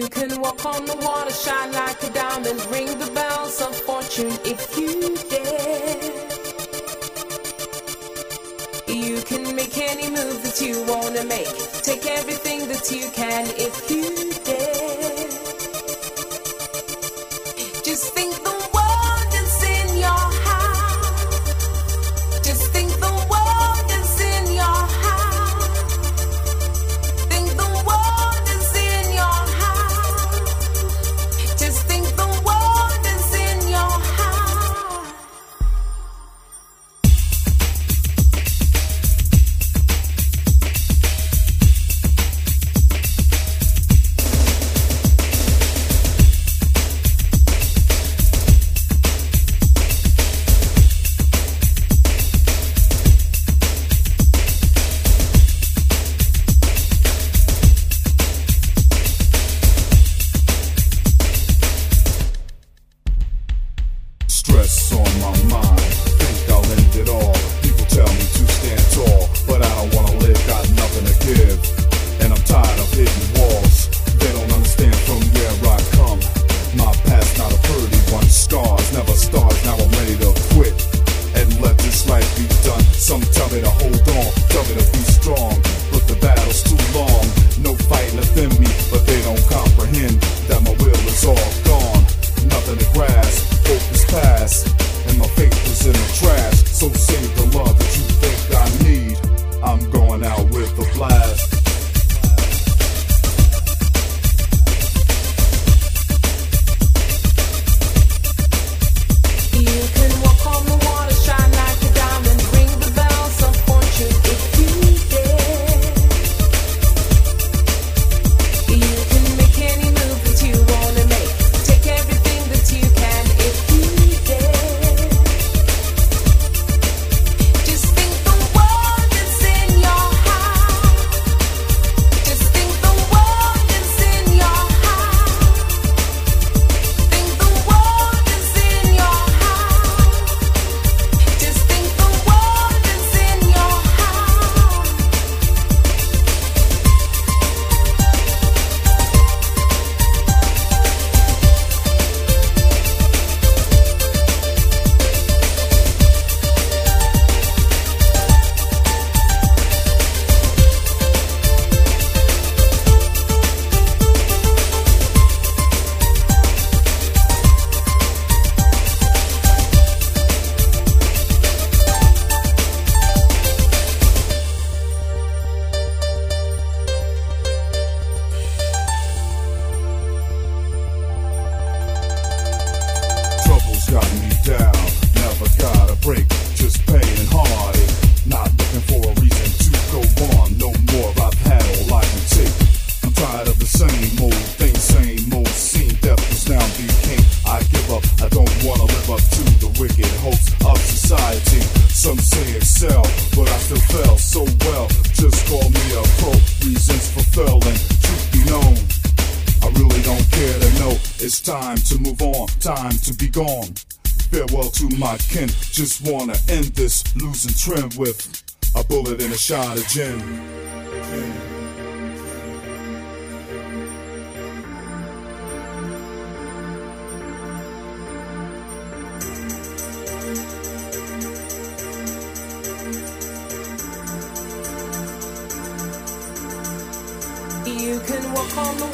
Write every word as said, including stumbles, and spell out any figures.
You can walk on the water, shine like a diamond, ring the bells of fortune if you dare. You can make any move that you wanna make, take everything that you can if you dare. Just think the world is in your hand. Just think the world is in your hand. Think the world is in your hand. Just think the world is in your hand. Stress on my mind, think I'll end it all. People tell me to stand tall, but I don't wanna live, got nothing to give. And I'm tired of hitting walls, they don't understand from where I come. My past not a pretty one, scars, never stars, now I'm ready to quit and let this life be done. Some tell me to hold on, tell me to be strong, but the battle's too long. No fight left in me, but they don't comprehend that my will is all gone. Nothing to grasp, hope is past, and my faith is in the trash. So save the love that you think I need, I'm going out with a blast. You can walk on the water, shine like a diamond, ring the bells of fortune if you dare. You can make any move that you wanna make, take everything that you can if you dare. Just think the world is in your hand. Just think the world is in your hand. Think the world is in your hand. Just think the world is in your hand. Troubles got me down, never got a break, just pain and heartache. Not looking for a reason to go on, no more, I've had all I can take. I'm tired of the same old thing, same old scene, death is now became. I give up, I don't wanna live up to the wicked hopes of society. Some say excel, but I still fell so well, just call me a pro, reasons for failing, truth be known. I really don't care to know, it's time to move on, time to be gone. Farewell to my kin, just wanna end this losing trend with a bullet and a shot of gin. You can walk on the